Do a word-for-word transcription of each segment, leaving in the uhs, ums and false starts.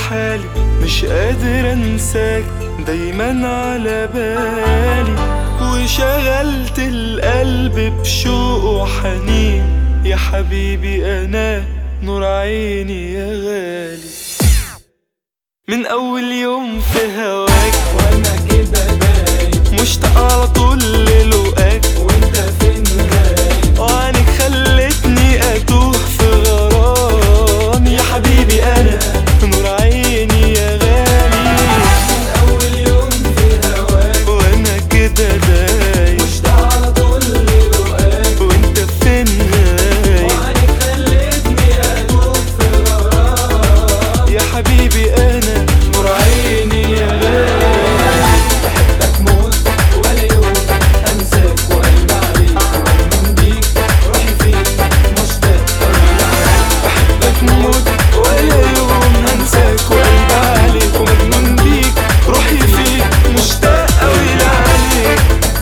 حالي مش قادر انساك، دايما على بالي وشغلت القلب بشوق وحنين. يا حبيبي انا نور عيني يا غالي، من اول يوم في هواك وانا كده دايب مشتاق على طول للقاك، وانت فين غايب وعنك خلتني اتوه في غرام. يا حبيبي انا نور عيني يا غالي، من اول يوم في هواك وانا كده دايب مشتاق على طول للقاك، وانت فين غايب. وعنك خلتني اتوه في غرام. يا حبيبي انا نور عيني يا غالي، بحبك موت ولا يوم انساك وقلبي عليك ومجنون بيك روحي فيك مشتاق طويل عليك. بحبك موت ولا يوم هنساك وقلبي عليك ومجنون بيك روحي فيك مشتاق اوي لعليك.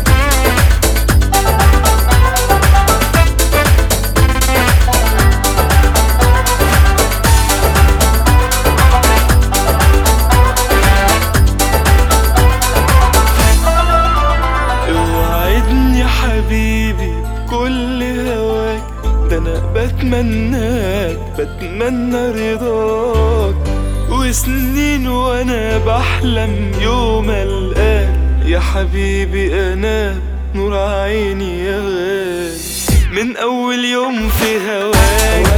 اوعدني يا حبيبي بكل هواك، ده انا بتمناك بتمنى رضاك، وسنين وانا بحلم يوم القاك. يا حبيبي انا نور عيني يا غالي، من اول يوم في هواك